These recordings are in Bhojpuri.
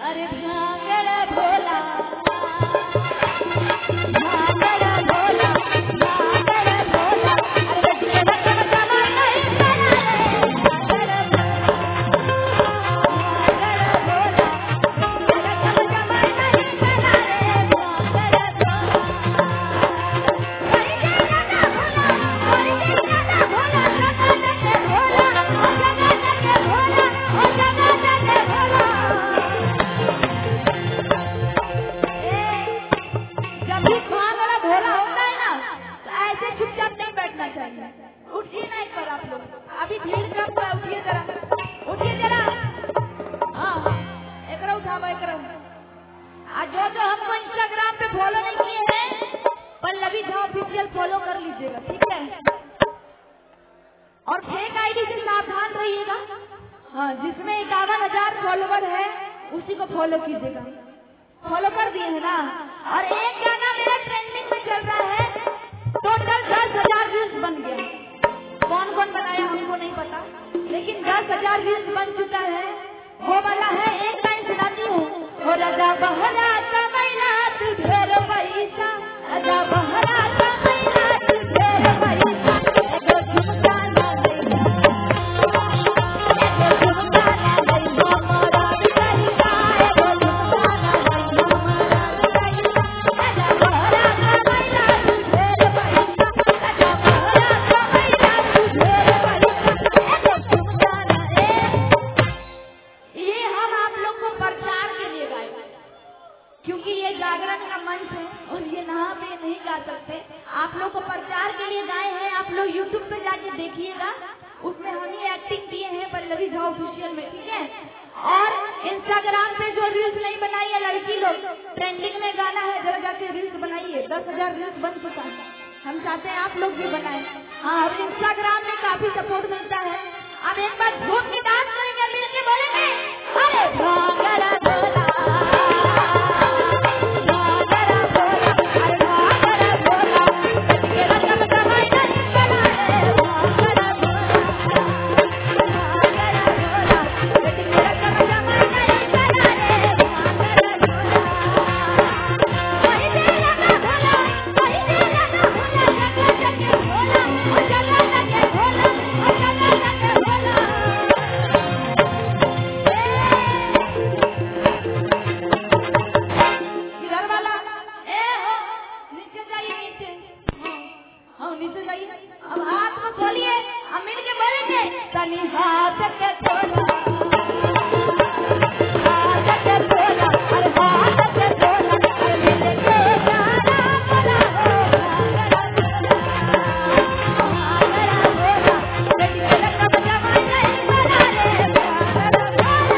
अरे भांगड़ भोला फॉलो कर लीजिएगा, ठीक है। और फेक आईडी से सावधान रहिएगा। हाँ, जिसमें 51,000 फॉलोवर है उसी को फॉलो कीजिएगा। फॉलो कर दिए है ना। और एक गाना मेरा ट्रेंडिंग में चल रहा है, टोटल 10,000 व्यूज बन गया। कौन कौन बनाया हमको नहीं पता, लेकिन 10,000 व्यूज बन चुका है। वो वाला है, एक लाइन सुनाती हूँ। हो राजा बहरा तमैना तू ढेर पैसा, राजा बहरा तमैना तू ढेर पैसा, एगो झुमका ना लइहा, एगो झुमका ना लइहा मराद कहिला, एगो झुमका ना लइहा मराद कहिला, राजा बहरा तमैना तू ढेर पैसा, राजा बहरा तमैना तू ढेर पैसा, एगो झुमका ना। ये हम आप लोग को प्रचार के लिए गाए, क्योंकि ये जागरण का मंच है और ये नहा पे नहीं गा सकते। आप लोग को प्रचार के लिए गाए हैं। आप लोग YouTube पे जाके देखिएगा, उसमें हम ही एक्टिंग किए हैं पल्लवी झा ऑफिशियल में, ठीक है। और इंस्टाग्राम पे जो रील्स नहीं बनाई है लड़की लोग, ट्रेंडिंग में गाना है, जरा जाके रील्स बनाइए। 10,000 रील्स बन चुका है। हम चाहते हैं आप लोग भी बनाए। हाँ, और इंस्टाग्राम में काफी सपोर्ट मिलता है। अब एक बार झूम के डांस करेंगे, मिलके बोलेंगे अरे भांगड़ा भोला, भांगड़ा भोला, अरे भांगड़ा भोला, तेरा कब कमाई नहीं बना रे, भांगड़ा भोला, भांगड़ा भोला, तेरा कब कमाई नहीं बना रे, भांगड़ा भोला, वही तेरा का भोला, वही तेरा का भोला, जगह जगह भोला, ओ जगह जगह भोला, ओ जगह जगह भोला। इधर वाला ए हो, नीचे जाइए, नीचे। हाँ, नीचे जाइए। अब हाथ को खोलिए, अब मिल के बोलेंगे तनी हाथ के खोला, हाथ के खोला, अरे हाथ के खोला, अरे मिल के गाना बोला हो, भांगड़ा भोला, बेटी तेरा कब जमाई नहीं बना रे, भांगड़ा भोला।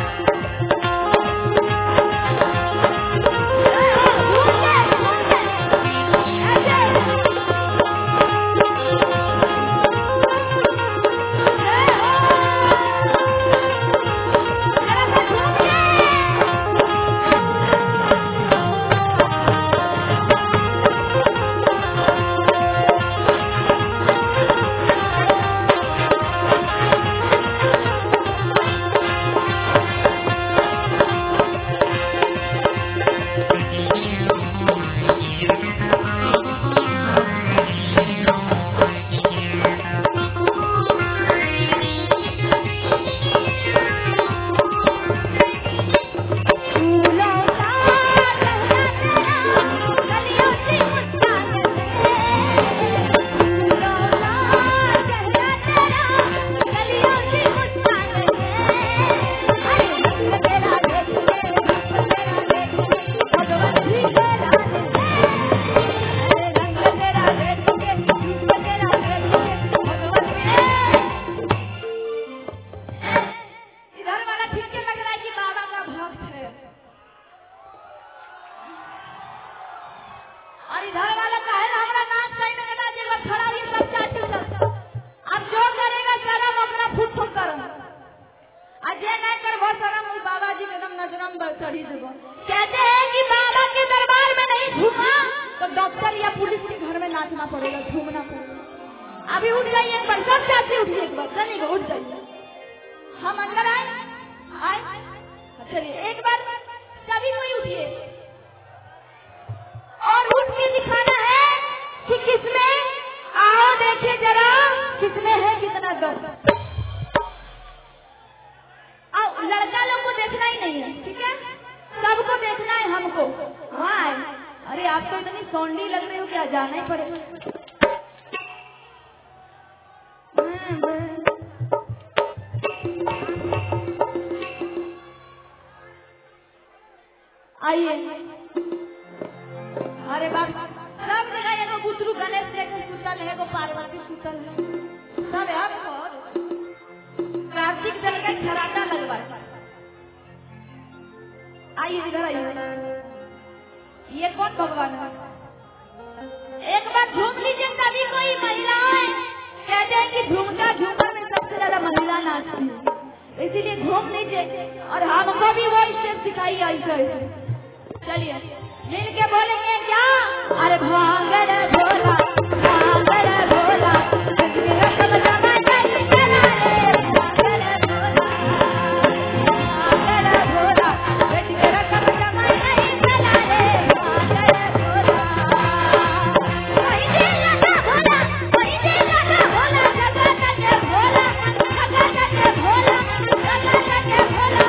और इधर वाला का है हमरा नाच सही में ना जेला खड़ा ये सब चाटू सब अब जो करेगा सारा ओकरा फुट फुट करम अजय ना कर वो सारा मुझ बाबा जी एकदम नजरम चढ़ी देबो। कहते हैं कि बाबा के दरबार में नहीं झूमा तो डॉक्टर या पुलिस के घर में नाचना पड़ेगा, झूमना पड़ेगा। अभी उठ जाइए एक बार, सब चाची उठिए एक बार, चलिए उठ जाइए। हम अंदर आए चलिए एक बार लीजिए और उठ के दिखाना है कि किसमें, आओ देखिए जरा किसमें है कितना दम। अब लड़का लोग को देखना ही नहीं है, ठीक है, सबको देखना है हमको। हाँ, अरे आप तो इतनी सौंडी लग रही हो क्या, जाना ही पड़ेगा। आइए, अरे बाप, सब जगह एगो बुतरू गणेश जी सुतल है, एगो पार्वती सुतल है, सब यहाँ कार्तिक जल का खराटा लगवा। आइए इधर आइए, ये कौन भगवान है? एक बार झूम लीजिए, तभी कोई महिलाएं कहते हैं कि झूमता झूमर में सबसे ज्यादा महिला नाचती है, इसीलिए झूम लीजिए और हमको भी वो स्टेप सिखाइए ऐसे। चलिए मिल के बोलेंगे क्या? अरे भांगर भोला भांगर भोला, रकम जमा नहीं चला रे, भांगर भोला बेटी के रकम जमा नहीं चला रे, भांगर भोला वही दिल लगा भोला, वही दिल लगा भोला, जगा के भोला, जगा के भोला, जगा के भोला।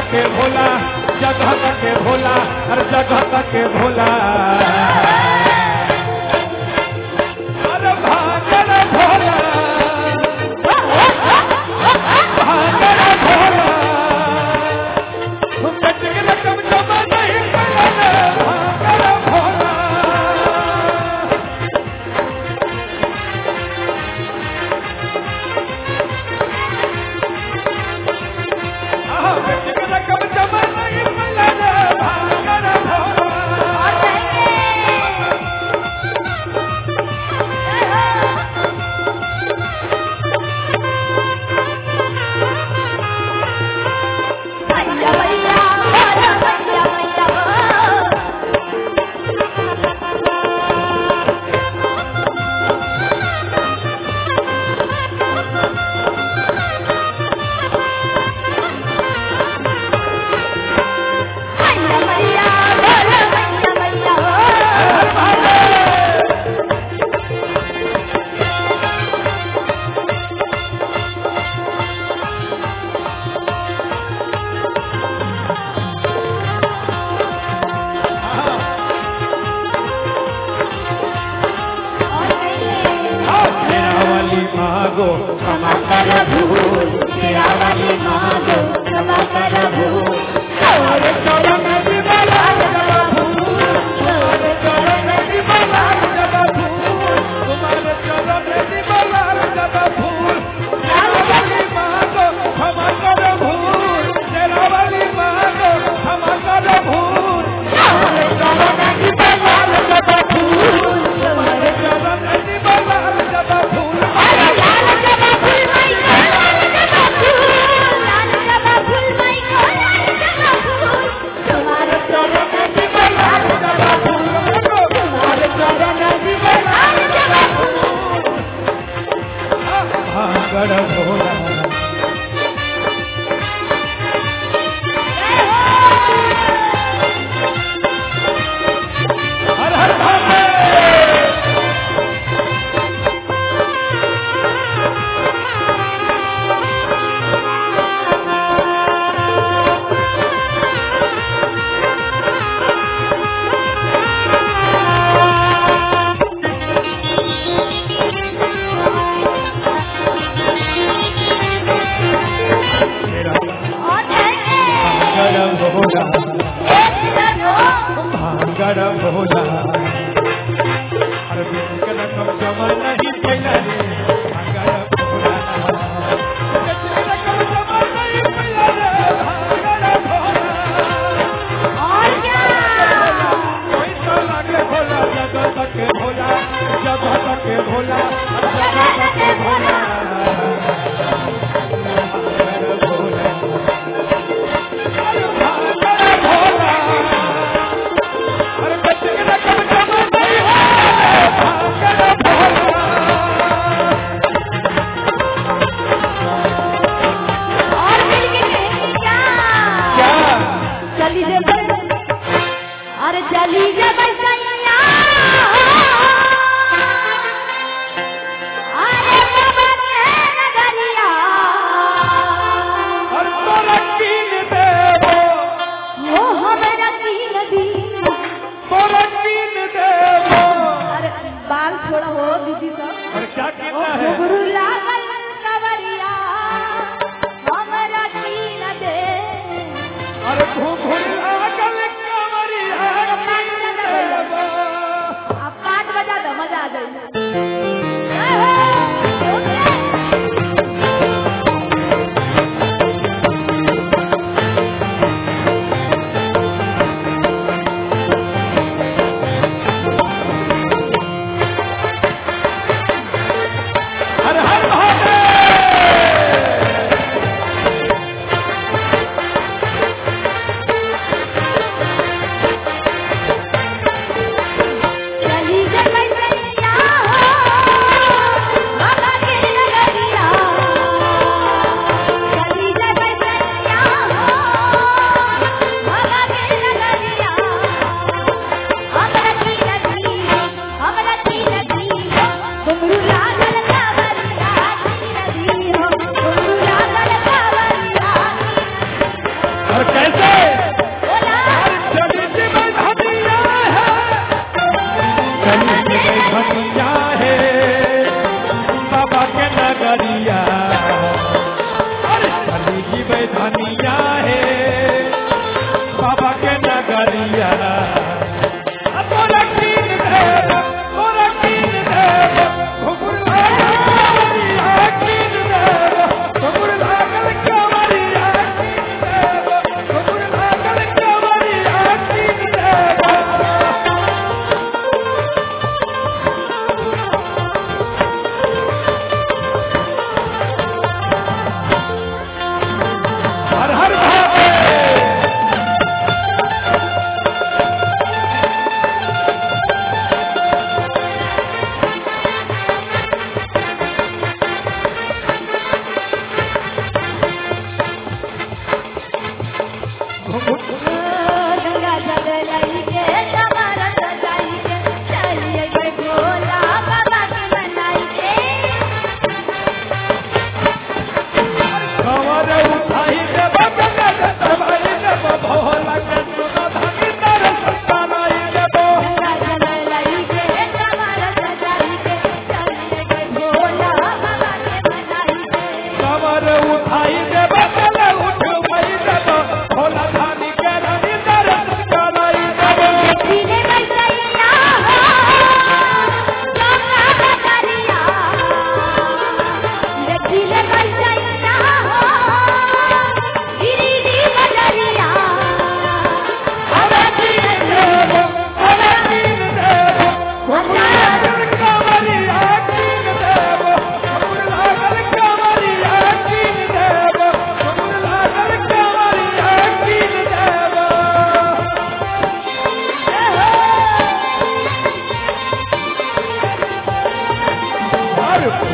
के भोला, जगह के भोला, हर जगह के भोला। अरे भागल भोला, भागल भोला, कच के रकम जमा नहीं मिलल, भागल भोला।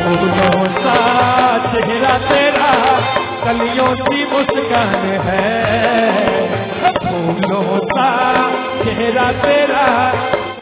फूलों सा चेहरा तेरा कलियों की मुस्कान है, फूलों सा चेहरा तेरा